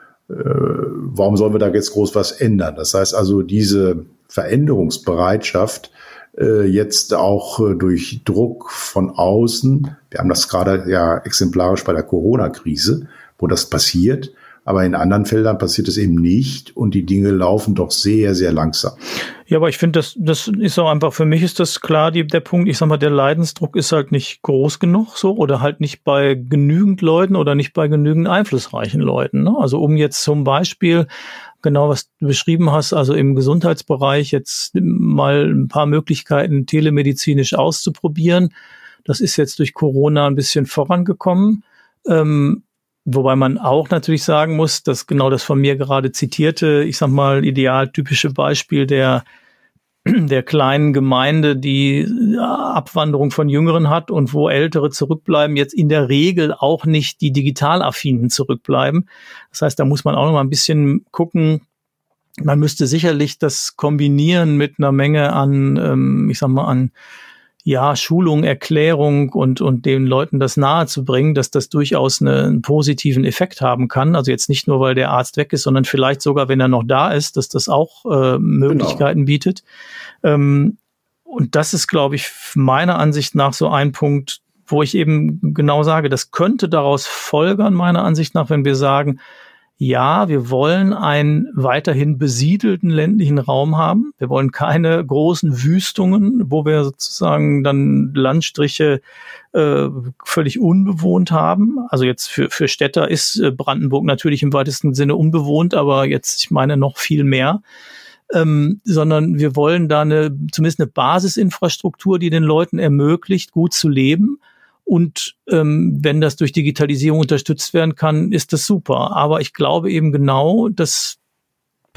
[SPEAKER 1] warum sollen wir da jetzt groß was ändern? Das heißt also, diese Veränderungsbereitschaft jetzt auch durch Druck von außen, wir haben das gerade ja exemplarisch bei der Corona-Krise, wo das passiert, aber in anderen Feldern passiert es eben nicht und die Dinge laufen doch sehr, sehr langsam.
[SPEAKER 2] Ja, aber ich finde, das ist auch einfach, für mich ist das klar, der Punkt, ich sag mal, der Leidensdruck ist halt nicht groß genug so oder halt nicht bei genügend Leuten oder nicht bei genügend einflussreichen Leuten. Ne? Also um jetzt zum Beispiel, genau was du beschrieben hast, also im Gesundheitsbereich jetzt mal ein paar Möglichkeiten telemedizinisch auszuprobieren. Das ist jetzt durch Corona ein bisschen vorangekommen. Wobei man auch natürlich sagen muss, dass genau das von mir gerade zitierte, ich sag mal, idealtypische Beispiel der kleinen Gemeinde, die Abwanderung von Jüngeren hat und wo Ältere zurückbleiben, jetzt in der Regel auch nicht die Digitalaffinen zurückbleiben. Das heißt, da muss man auch noch mal ein bisschen gucken. Man müsste sicherlich das kombinieren mit einer Menge an, Schulung, Erklärung und den Leuten das nahe zu bringen, dass das durchaus einen positiven Effekt haben kann. Also jetzt nicht nur, weil der Arzt weg ist, sondern vielleicht sogar, wenn er noch da ist, dass das auch Möglichkeiten bietet. Und das ist, glaube ich, meiner Ansicht nach so ein Punkt, wo ich eben genau sage, das könnte daraus folgern, meiner Ansicht nach, wenn wir sagen, ja, wir wollen einen weiterhin besiedelten ländlichen Raum haben. Wir wollen keine großen Wüstungen, wo wir sozusagen dann Landstriche völlig unbewohnt haben. Also jetzt für Städter ist Brandenburg natürlich im weitesten Sinne unbewohnt, aber jetzt, ich meine, noch viel mehr. Sondern wir wollen da zumindest eine Basisinfrastruktur, die den Leuten ermöglicht, gut zu leben. Und wenn das durch Digitalisierung unterstützt werden kann, ist das super. Aber ich glaube eben genau, das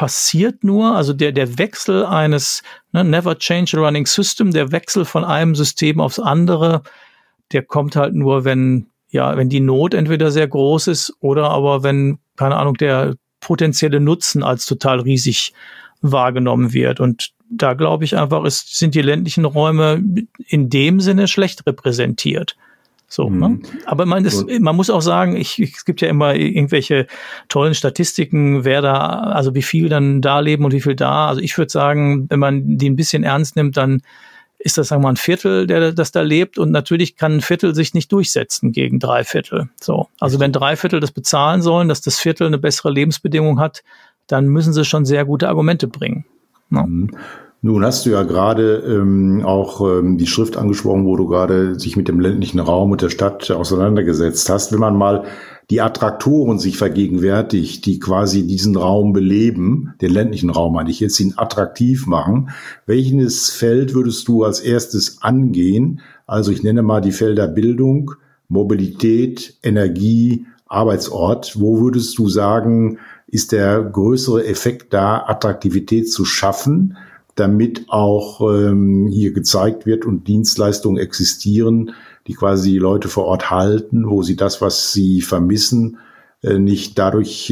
[SPEAKER 2] passiert nur, also der Wechsel eines, never change a running system, der Wechsel von einem System aufs andere, der kommt halt nur, wenn die Not entweder sehr groß ist oder aber wenn, keine Ahnung, der potenzielle Nutzen als total riesig wahrgenommen wird. Und da glaube ich einfach, sind die ländlichen Räume in dem Sinne schlecht repräsentiert. So, ne? Aber man muss auch sagen, es gibt ja immer irgendwelche tollen Statistiken, also wie viel dann da leben und wie viel da. Also ich würde sagen, wenn man die ein bisschen ernst nimmt, dann ist das, sagen wir mal, ein Viertel, das da lebt. Und natürlich kann ein Viertel sich nicht durchsetzen gegen 3/4. So. Also wenn 3/4 das bezahlen sollen, dass das Viertel eine bessere Lebensbedingung hat, dann müssen sie schon sehr gute Argumente bringen. Ja.
[SPEAKER 1] Nun hast du ja gerade auch die Schrift angesprochen, wo du gerade sich mit dem ländlichen Raum und der Stadt auseinandergesetzt hast. Wenn man mal die Attraktoren sich vergegenwärtigt, die quasi diesen Raum beleben, den ländlichen Raum meine ich jetzt, ihn attraktiv machen, welches Feld würdest du als erstes angehen? Also ich nenne mal die Felder Bildung, Mobilität, Energie, Arbeitsort. Wo würdest du sagen, ist der größere Effekt da, Attraktivität zu schaffen, damit auch hier gezeigt wird und Dienstleistungen existieren, die quasi die Leute vor Ort halten, wo sie das, was sie vermissen, nicht dadurch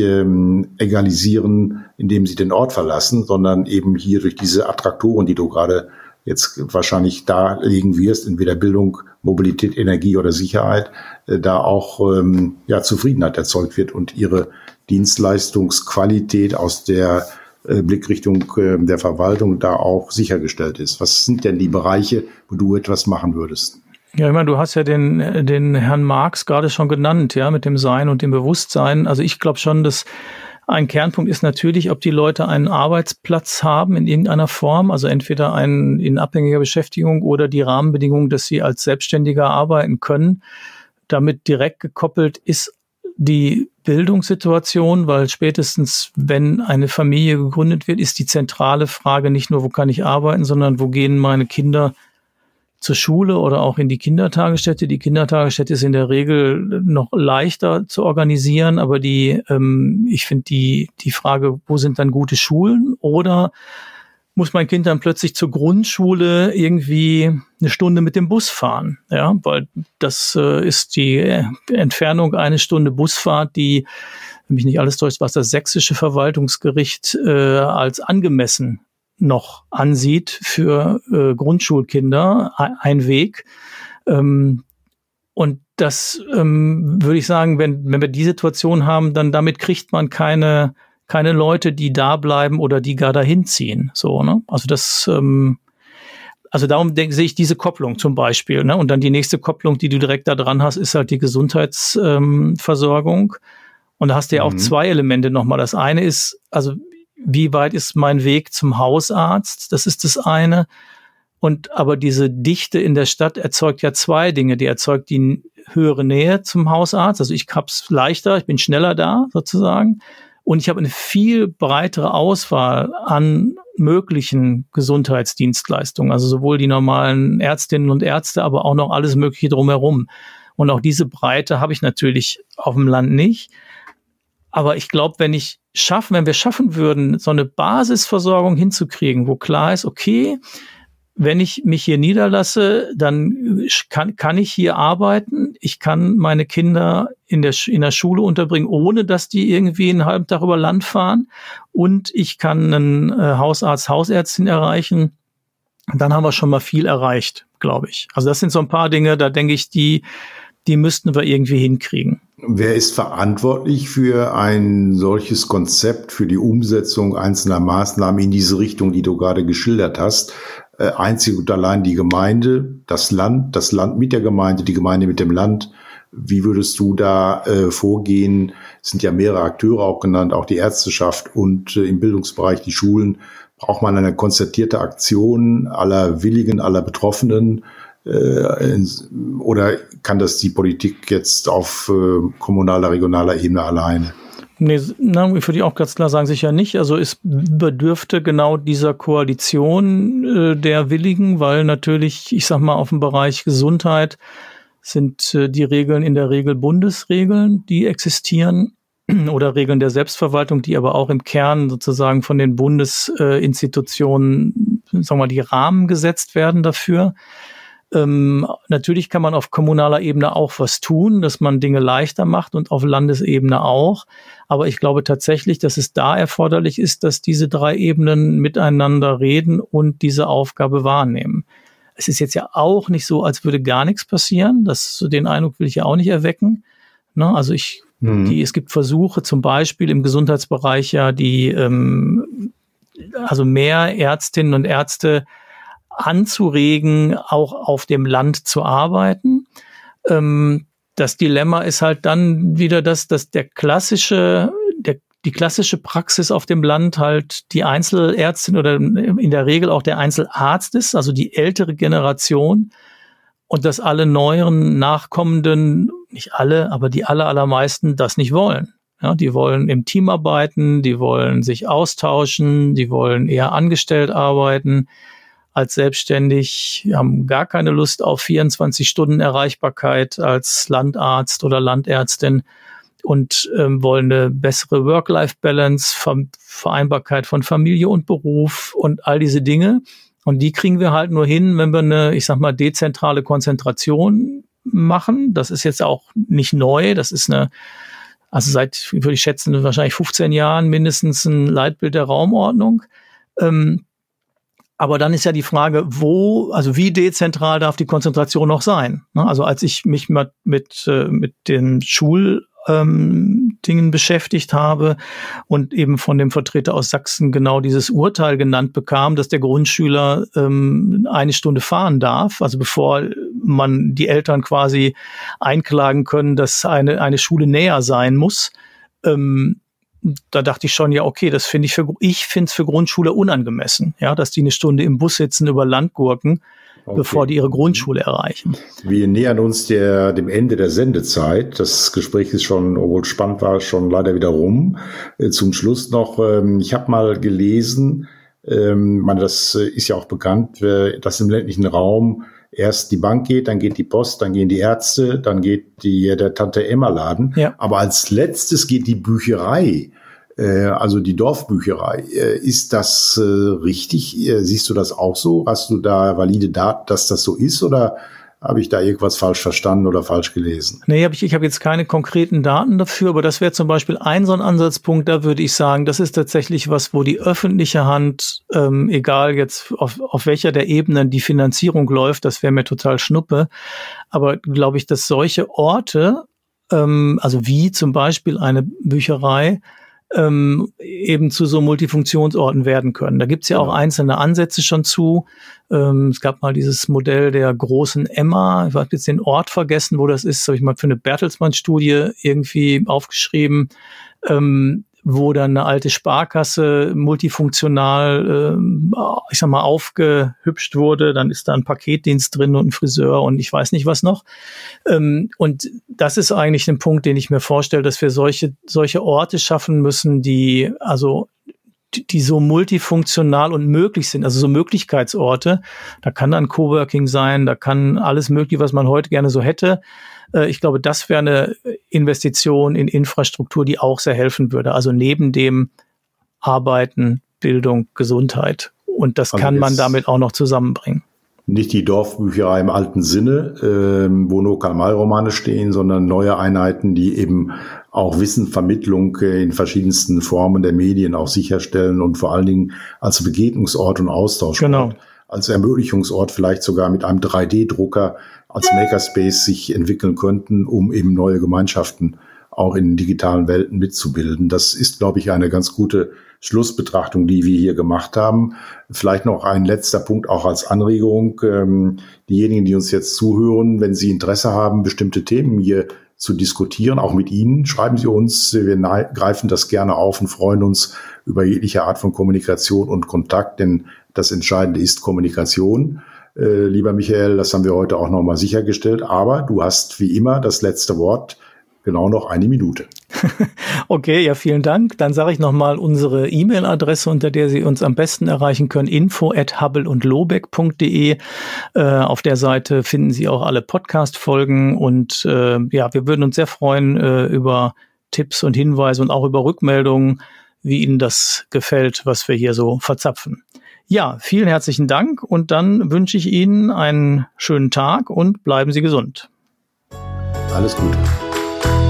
[SPEAKER 1] egalisieren, indem sie den Ort verlassen, sondern eben hier durch diese Attraktoren, die du gerade jetzt wahrscheinlich darlegen wirst, entweder Bildung, Mobilität, Energie oder Sicherheit, da auch Zufriedenheit erzeugt wird und ihre Dienstleistungsqualität aus der Blickrichtung der Verwaltung da auch sichergestellt ist. Was sind denn die Bereiche, wo du etwas machen würdest?
[SPEAKER 2] Ja, ich meine, du hast ja den Herrn Marx gerade schon genannt, ja, mit dem Sein und dem Bewusstsein. Also ich glaube schon, dass ein Kernpunkt ist natürlich, ob die Leute einen Arbeitsplatz haben in irgendeiner Form, also entweder in abhängiger Beschäftigung oder die Rahmenbedingungen, dass sie als Selbstständiger arbeiten können. Damit direkt gekoppelt ist die Bildungssituation, weil spätestens, wenn eine Familie gegründet wird, ist die zentrale Frage nicht nur, wo kann ich arbeiten, sondern wo gehen meine Kinder zur Schule oder auch in die Kindertagesstätte. Die Kindertagesstätte ist in der Regel noch leichter zu organisieren, aber ich finde die Frage, wo sind dann gute Schulen, oder muss mein Kind dann plötzlich zur Grundschule irgendwie eine Stunde mit dem Bus fahren? Ja, weil das ist die Entfernung eine Stunde Busfahrt, die, wenn mich nicht alles täuscht, was das sächsische Verwaltungsgericht als angemessen noch ansieht für Grundschulkinder, ein Weg. Und das würde ich sagen, wenn wir die Situation haben, dann damit kriegt man keine Leute, die da bleiben oder die gar dahin ziehen. So, ne? Also darum sehe ich diese Kopplung zum Beispiel. Ne? Und dann die nächste Kopplung, die du direkt da dran hast, ist halt die Gesundheitsversorgung. Und da hast du ja auch zwei Elemente nochmal. Das eine ist, also wie weit ist mein Weg zum Hausarzt? Das ist das eine. Aber diese Dichte in der Stadt erzeugt ja zwei Dinge. Die erzeugt die höhere Nähe zum Hausarzt. Also ich hab's leichter, ich bin schneller da sozusagen. Und ich habe eine viel breitere Auswahl an möglichen Gesundheitsdienstleistungen. Also sowohl die normalen Ärztinnen und Ärzte, aber auch noch alles Mögliche drumherum. Und auch diese Breite habe ich natürlich auf dem Land nicht. Aber ich glaube, wenn wir schaffen würden, so eine Basisversorgung hinzukriegen, wo klar ist, okay, wenn ich mich hier niederlasse, dann kann ich hier arbeiten. Ich kann meine Kinder in der Schule unterbringen, ohne dass die irgendwie einen halben Tag über Land fahren. Und ich kann einen Hausarzt, Hausärztin erreichen. Dann haben wir schon mal viel erreicht, glaube ich. Also das sind so ein paar Dinge, da denke ich, die müssten wir irgendwie hinkriegen.
[SPEAKER 1] Wer ist verantwortlich für ein solches Konzept, für die Umsetzung einzelner Maßnahmen in diese Richtung, die du gerade geschildert hast? Einzig und allein die Gemeinde, das Land mit der Gemeinde, die Gemeinde mit dem Land. Wie würdest du da vorgehen? Es sind ja mehrere Akteure auch genannt, auch die Ärzteschaft und im Bildungsbereich die Schulen. Braucht man eine konzertierte Aktion aller Willigen, aller Betroffenen? Oder kann das die Politik jetzt auf kommunaler, regionaler Ebene alleine?
[SPEAKER 2] Nee, ich würde auch ganz klar sagen, sicher nicht. Also es bedürfte genau dieser Koalition der Willigen, weil natürlich, ich sag mal, auf dem Bereich Gesundheit sind die Regeln in der Regel Bundesregeln, die existieren. oder Regeln der Selbstverwaltung, die aber auch im Kern sozusagen von den Bundesinstitutionen, sagen wir mal, die Rahmen gesetzt werden dafür. Natürlich kann man auf kommunaler Ebene auch was tun, dass man Dinge leichter macht und auf Landesebene auch. Aber ich glaube tatsächlich, dass es da erforderlich ist, dass diese 3 Ebenen miteinander reden und diese Aufgabe wahrnehmen. Es ist jetzt ja auch nicht so, als würde gar nichts passieren. Den Eindruck will ich ja auch nicht erwecken. Ne? Also es gibt Versuche, zum Beispiel im Gesundheitsbereich ja also mehr Ärztinnen und Ärzte anzuregen, auch auf dem Land zu arbeiten. Das Dilemma ist halt dann wieder dass die klassische Praxis auf dem Land halt die Einzelärztin oder in der Regel auch der Einzelarzt ist, also die ältere Generation, und dass alle neueren Nachkommenden, nicht alle, aber die allermeisten das nicht wollen. Ja, die wollen im Team arbeiten, die wollen sich austauschen, die wollen eher angestellt arbeiten als selbstständig, haben gar keine Lust auf 24 Stunden Erreichbarkeit als Landarzt oder Landärztin und wollen eine bessere Work-Life-Balance, Vereinbarkeit von Familie und Beruf und all diese Dinge. Und die kriegen wir halt nur hin, wenn wir eine, ich sag mal, dezentrale Konzentration machen. Das ist jetzt auch nicht neu. Das ist also seit, würde ich schätzen, wahrscheinlich 15 Jahren mindestens ein Leitbild der Raumordnung. Aber dann ist ja die Frage, wie dezentral darf die Konzentration noch sein? Also als ich mich mit den Schuldingen beschäftigt habe und eben von dem Vertreter aus Sachsen genau dieses Urteil genannt bekam, dass der Grundschüler 1 Stunde fahren darf, also bevor man die Eltern quasi einklagen können, dass eine Schule näher sein muss, da dachte ich schon, ja, okay, ich finde es für Grundschüler unangemessen, ja, dass die 1 Stunde im Bus sitzen über Landgurken, bevor die ihre Grundschule erreichen.
[SPEAKER 1] Wir nähern uns dem Ende der Sendezeit. Das Gespräch ist schon, obwohl spannend war, schon leider wieder rum. Zum Schluss noch, ich habe mal gelesen, das ist ja auch bekannt, dass im ländlichen Raum erst die Bank geht, dann geht die Post, dann gehen die Ärzte, dann geht der Tante-Emma-Laden. Ja. Aber als letztes geht die Bücherei, also die Dorfbücherei. Ist das richtig? Siehst du das auch so? Hast du da valide Daten, dass das so ist? Oder habe ich da irgendwas falsch verstanden oder falsch gelesen?
[SPEAKER 2] Nee, ich habe jetzt keine konkreten Daten dafür, aber das wäre zum Beispiel so ein Ansatzpunkt, da würde ich sagen, das ist tatsächlich was, wo die öffentliche Hand, egal jetzt auf welcher der Ebenen die Finanzierung läuft, das wäre mir total schnuppe, aber glaube ich, dass solche Orte, also wie zum Beispiel eine Bücherei, eben zu so Multifunktionsorten werden können. Da gibt's ja auch einzelne Ansätze schon zu. Es gab mal dieses Modell der großen Emma, ich habe jetzt den Ort vergessen, wo das ist, habe ich mal für eine Bertelsmann-Studie irgendwie aufgeschrieben, wo dann eine alte Sparkasse multifunktional, ich sag mal, aufgehübscht wurde. Dann ist da ein Paketdienst drin und ein Friseur und ich weiß nicht was noch. Und das ist eigentlich ein Punkt, den ich mir vorstelle, dass wir solche Orte schaffen müssen, die so multifunktional und möglich sind, also so Möglichkeitsorte. Da kann dann Coworking sein, da kann alles mögliche, was man heute gerne so hätte. Ich glaube, das wäre eine Investition in Infrastruktur, die auch sehr helfen würde. Also neben dem Arbeiten, Bildung, Gesundheit. Und das kann man damit auch noch zusammenbringen.
[SPEAKER 1] Nicht die Dorfbücherei im alten Sinne, wo nur Karl-May-Romane stehen, sondern neue Einheiten, die eben auch Wissenvermittlung in verschiedensten Formen der Medien auch sicherstellen und vor allen Dingen als Begegnungsort und Austauschort. Genau. Als Ermöglichungsort vielleicht sogar mit einem 3D-Drucker als Makerspace sich entwickeln könnten, um eben neue Gemeinschaften auch in digitalen Welten mitzubilden. Das ist, glaube ich, eine ganz gute Schlussbetrachtung, die wir hier gemacht haben. Vielleicht noch ein letzter Punkt auch als Anregung. Diejenigen, die uns jetzt zuhören, wenn Sie Interesse haben, bestimmte Themen hier zu diskutieren, auch mit Ihnen, schreiben Sie uns. Wir greifen das gerne auf und freuen uns über jegliche Art von Kommunikation und Kontakt, denn das Entscheidende ist Kommunikation. Lieber Michael, das haben wir heute auch nochmal sichergestellt, aber du hast wie immer das letzte Wort, genau noch 1 Minute.
[SPEAKER 2] Okay, ja, vielen Dank. Dann sage ich nochmal unsere E-Mail-Adresse, unter der Sie uns am besten erreichen können, info@habbelundlobeck.de. Auf der Seite finden Sie auch alle Podcast-Folgen und wir würden uns sehr freuen über Tipps und Hinweise und auch über Rückmeldungen, wie Ihnen das gefällt, was wir hier so verzapfen. Ja, vielen herzlichen Dank und dann wünsche ich Ihnen einen schönen Tag und bleiben Sie gesund.
[SPEAKER 1] Alles Gute.